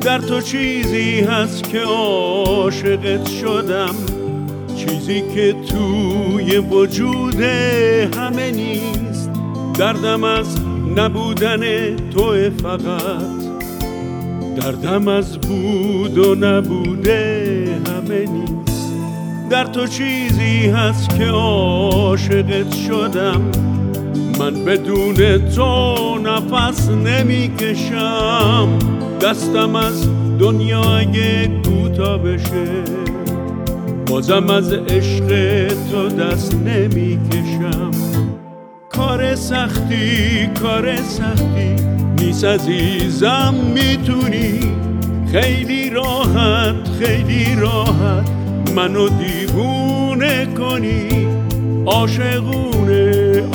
در تو چیزی هست که عاشقت شدم، چیزی که توی وجود همه نیست. دردم از نبودن توه، فقط دردم از بود و نبوده همه نیست. در تو چیزی هست که عاشقت شدم، من بدون تو نفس نمیکشم. دستم از دنیا اگه کوتاه بشه، بازم از عشق تو دست نمیکشم. کار سختی نیست عزیزم، میتونی خیلی راحت منو دیوونه کنی. عاشقونه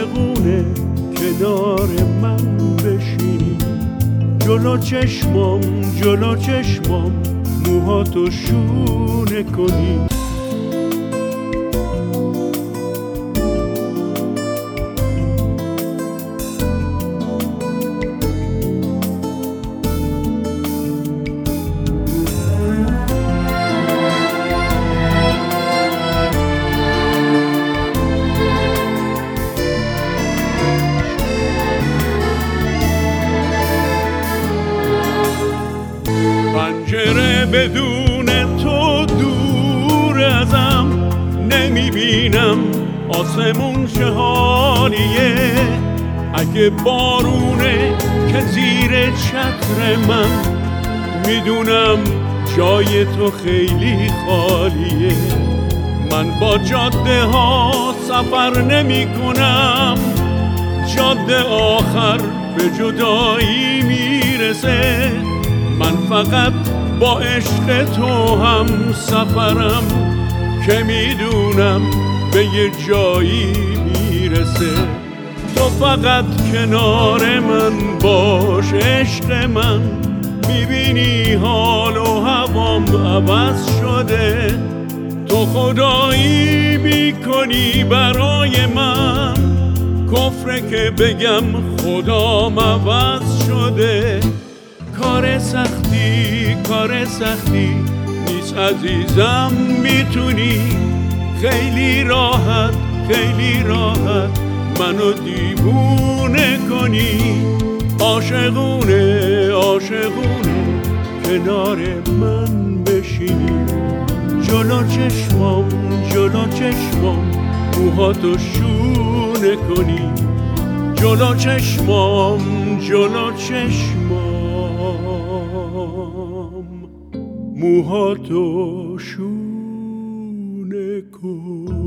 کنار من بشینی. جلو چشمام موهاتو شونه کنی. پنجره بدون تو دور ازم، نمیبینم آسمون چه حالیه. اگه بارونه که زیر چتر من، میدونم جای تو خیلی خالیه. من با جاده ها سفر نمی کنم، جاده آخر به جدایی میرسه. من فقط با عشق تو هم سفرم، که میدونم به یه جایی میرسه. تو فقط کنار من باش عشق من، میبینی حال و هوام عوض شده. تو خدایی میکنی برای من، کفره که بگم خدام عوض شده. کار سختی نیست عزیزم، میتونی خیلی راحت منو دیوونه کنی. عاشقونه کنار من بشینی. جلو چشمام موهاتو شونه کنی. جلو چشمام موهاتو شونه کن.